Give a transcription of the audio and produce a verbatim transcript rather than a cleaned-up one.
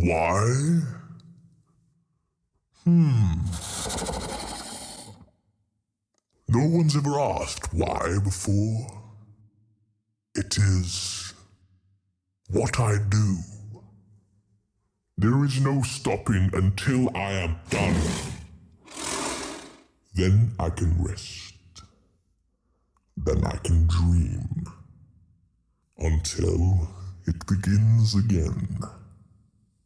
Why? Hmm. No one's ever asked why before. It is what I do. There is no stopping until I am done. Then I can rest. Then I can dream. Until it begins again.